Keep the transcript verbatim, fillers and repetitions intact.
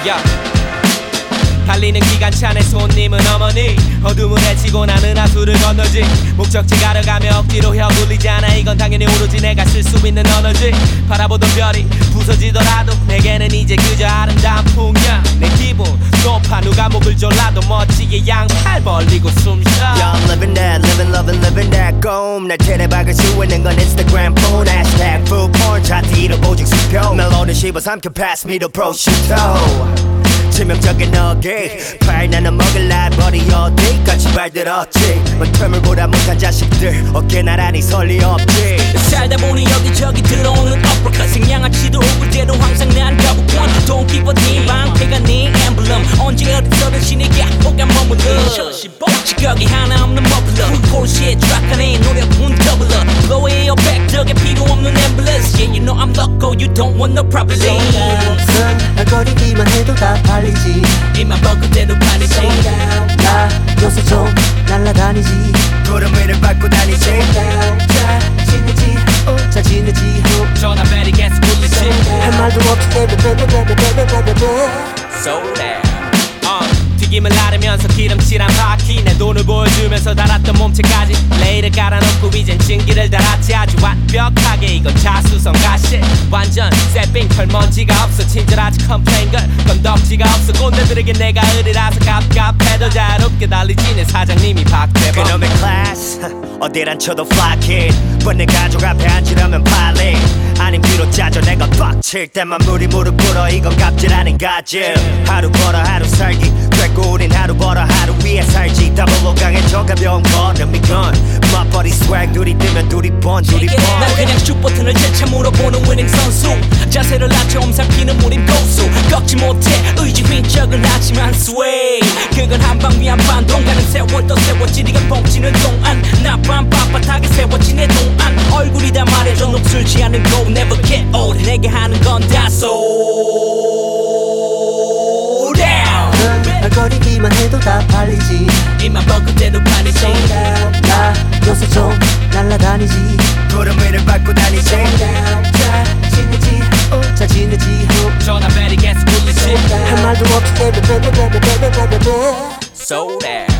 yeah. 달리는 기관차 내 손님은 어머니 어둠을 헤치고 나는 하수를 건너지 목적지 가려가며 억지로 혀 굴리잖아 이건 당연히 오로지 내가 쓸 수 있는 언어지 바라보던 별이 부서지더라도 내게는 이제 그저 아름다운 풍경 내 기분 높아 누가 목을 졸라도 멋지게 양팔 벌리고 숨쉬어 Yeah, I'm living that, living, loving, living that 꿈 날 테레박을 수 있는 건 인스타그램 폰 Hashtag food porn 차트 일 호 오직 수표 멜로디 씹어 삼켜 pass me the prosciutto 치명적인 너기 팔 나는 먹을 라이벌이 어디까지 발들었지 틈을보다 못한 자식들 어깨 나란히 설 리 없지 살다 보니 여기저기 들어오는 uppercut 생양아치도 오고 때도 항상 난 거부권 Don't give a damn 방패가 네 엠블럼 언제 어디서든 신에게 호감 머물러 시각이 하나 없는 머플러 폴시의 트랙 안에 노력은 더블러 Blow it your back 덕에 필요 없는 앰뷸런스 Yeah you know I'm loco you don't want no problem 날 거리기만 해도 다 팔리지 입만 벌고 때도 팔리지 나 요새 좀 날라다니지 구름 위를 밟고 다니지 잘 지내지 잘 지내지 전화 벨이 계속 울리지 할 말도 없이 베베베베베베베베베 So there uh. 튀김을 나르면서 기름칠한 바퀴 내 돈을 보여주면서 달았던 몸체까지 레일을 깔아놓고 이젠 증기를 달았지 아주 완벽하게 이건 자수성 가시 완전 쇠빙 털먼지가 없어 친절하지 컴플레인 걸 건덕지가 없어 꼰대들에게 내가 의리라서 갑갑해도 자유롭게 달리지 내 사장님이 박대범 그놈의 클래스 어디란 쳐도 fly kid but 내 가족 앞에 앉으려면 빨리 아님 뒤로 짜줘 내가 빡칠 때만 무리 무릎 꿇어 이건 갑질 아닌 가질 하루 벌어 하루 살기 됐고 우린 하루 벌어 하루 위에 살지 더블로 강해져 가벼운 걸음이건 맞벌이 swag 둘이 뜨면 둘이 번 둘이 번 난 그냥 슛 버튼을 재차 물어보는 winning 선수 자세를 낮춰 엄살피는 무림 고수 꺾지 못해 의지 휘적은 하지만 sway 그건 한방 위한 반동 가는 세월도 세워지 네가 뻥치는 동안 나밤 빳빳하게 세워진 내 동안 얼굴이 다 말해줘 녹슬지 않은 go never get old 내게 하는 건 다 so down 날 거리기만 해도 다 팔리지 입만 벌고 때도 팔리지 나 요새 좀 날라다니지 구름 위를 밟고 다니지 잘 지내지 잘 지내지 전화 벨이 계속 울리지 할 말도 없이 베베베베베베베베 So there